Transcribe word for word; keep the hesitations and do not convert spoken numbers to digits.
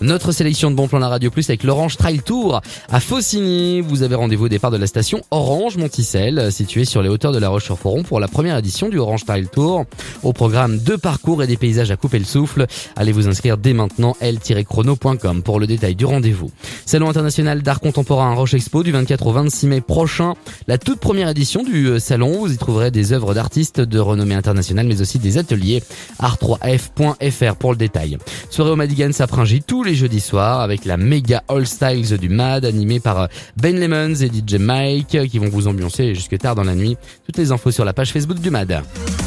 Notre sélection de bons plans la Radio Plus avec l'Orange Trail Tour à Faucigny. Vous avez rendez-vous au départ de la station Orange Monticelle, située sur les hauteurs de La Roche-sur-Foron pour la première édition du Orange Trail Tour. Au programme deux parcours et des paysages à couper le souffle. Allez vous inscrire dès maintenant, l tiret chrono point com pour le détail du rendez-vous. Salon international d'art contemporain à Roche Expo du vingt-quatre au vingt-six mai prochain. La toute première édition du salon. Vous y trouverez des œuvres d'artistes de renommée internationale, mais aussi des ateliers. art trois f point f r pour le détail. Soirée au Madigan à Pringy tous les jeudis soirs avec la méga All Styles du M A D animée par Ben Lemons et D J Mike qui vont vous ambiancer jusque tard dans la nuit. Toutes les infos sur la page Facebook du M A D.